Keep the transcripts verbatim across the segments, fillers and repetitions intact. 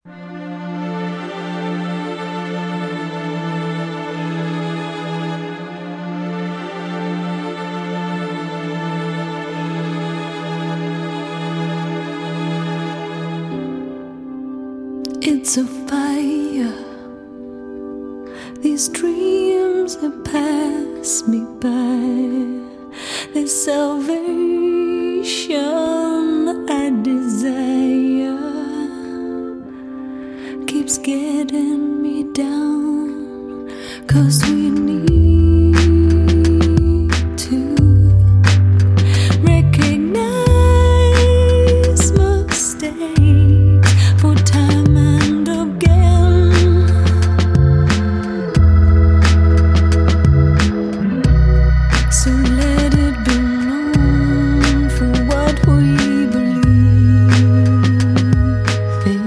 It's a fire. These dreams that pass me by, this salvation I desire keeps getting me down, 'cause we need to recognize mistakes for time and again. So let it be known for what we believe in.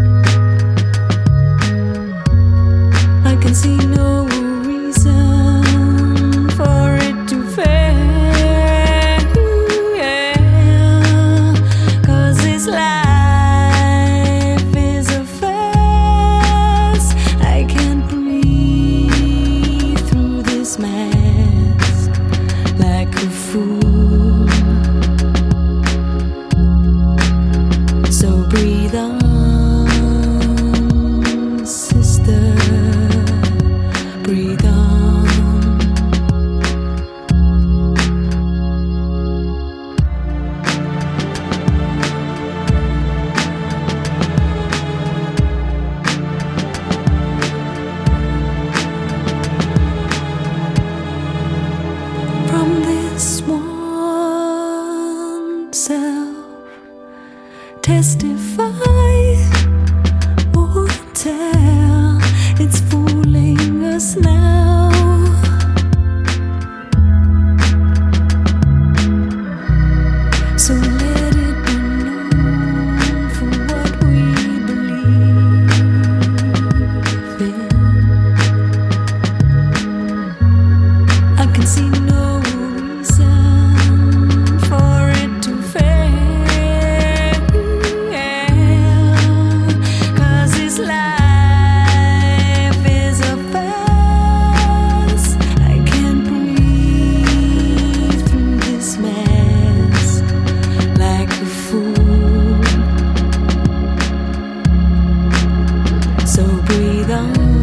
I can see no reason for it to fail, 'cause this life is a farce. I can't breathe through this mask like a fool. So breathe on, sister, breathe on. From this one self, testify or tell, it's fooling us now. So let it be known for what we believe in. I can see no reason for it to fail, 'cause this life is a farce. I can't breathe through this mess like a fool. So breathe on.